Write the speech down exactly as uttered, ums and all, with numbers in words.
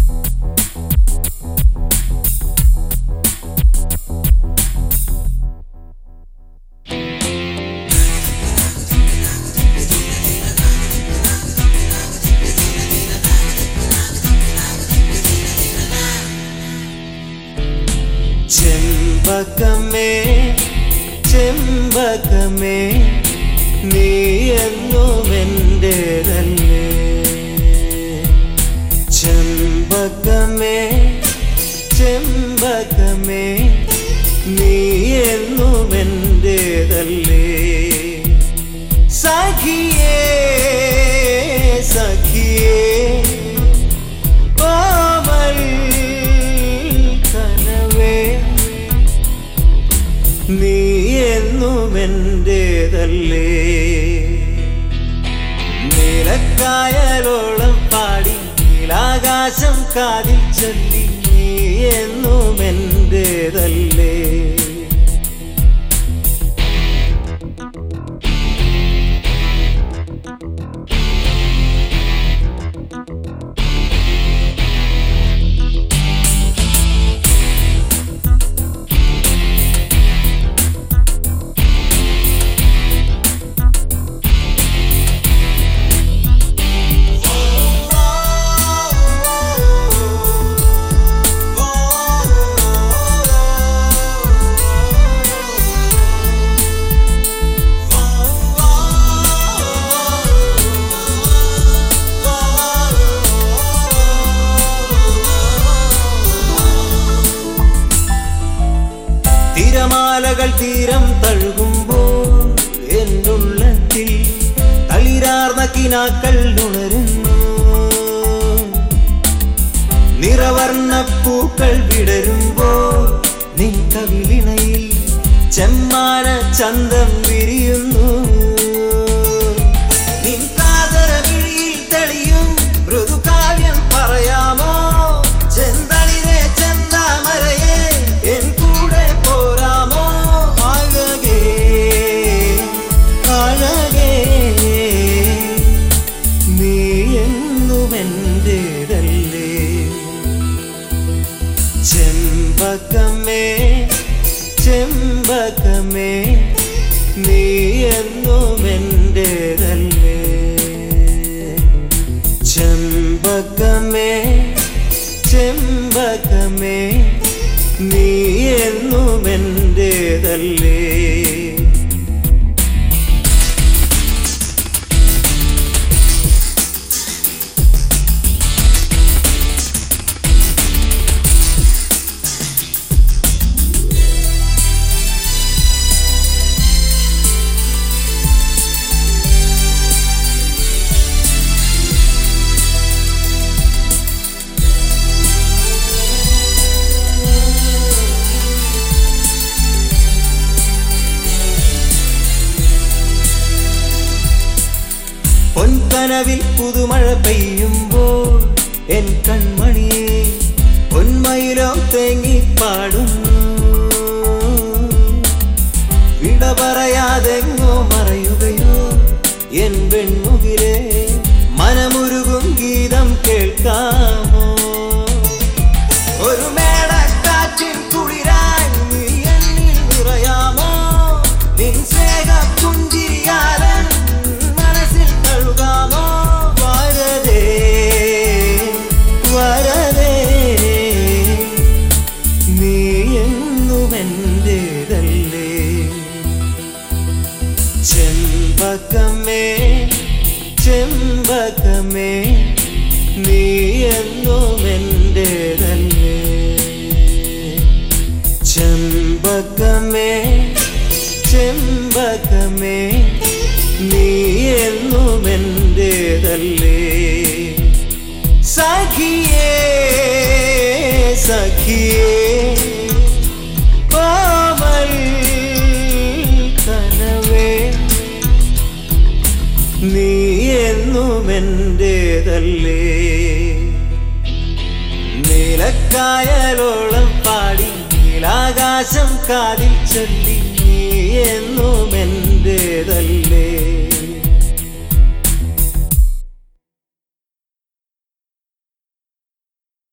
ചെമ്പകമേ ചെമ്പകമേ നീ എന്നും എന്റേതല്ലേ. ചെമ്പകമേ ചെമ്പകമേ നീ എന്നും എന്റേതല്ലേ. സഖിയേ സഖിയേ നീ എന്നും എന്റേതല്ലേ. നീലക്കായലോളം പാടി നീലാകാശം കാതിൽ ചൊല്ലി നീ എന്നും എന്റേതല്ലേ. തിരമാലകൾ തീരം തഴുകുമ്പോൾ എന്നുള്ളത്തിൽ തളിരാർന്ന കിനാക്കൾ ഉണരുന്നു. നിറവർണ്ണ പൂക്കൾ വിടരുമ്പോൾ നിൻ കവിളിണയിൽ ചെമ്മാന ചന്തം വിരിയുന്നു. നിൻ കാതര വിഴിയിൽ തെളിയും മൃദുകാവ്യം പറയാമോ. ചെന്തളിരെ ചെന്താമരയെ എൻ കൂടെ പോരാമോ. അഴകേ അഴകേ നീ എന്നും എന്റേതല്ലേ. ചെമ്പകമേ ചെമ്പകമേ നീ എന്നും എന്റേതല്ലേ. ചെമ്പകമേ ചെമ്പകമേ നീ എന്നും എന്റേതല്ലേ. പൊൻകനവിൽ പുതുമഴ പെയ്യുമ്പോൾ എൻ കൺമണിയെ പൊന്മയിലോ തേങ്ങിപ്പാടുന്നു. വിട പറയാതെങ്ങോ മറയുകയോ എൻ പെൺമുകിലേ. മനമുരുകും ഗീതം കേൾക്കാമോ. ഒരു മേടക്കാറ്റിൻ കുളിരായി നീ എന്നിൽ നിറയാമോ. നിൻ സ്നേഹ പുഞ്ചിരിയാലൻ മനസ്സിൽ തഴുകാമോ. വരദേ വരദേ നീ എന്നും എന്റേതല്ലേ. ചെമ്പകമേ ചെമ്പകമേ നീ എന്നും എന്റേതല്ലേ. ചെമ്പകമേ ചെമ്പകമേ നീ എന്നും എന്റേതല്ലേ. സഖിയേ സഖിയേ കോമൽ കനവേ നീ എന്നും എന്റേതല്ലേ. നീലക്കായലോളം പാടി നീലാകാശം കാതിൽ ചൊല്ലി നീ എന്നും എന്റേതല്ലേ.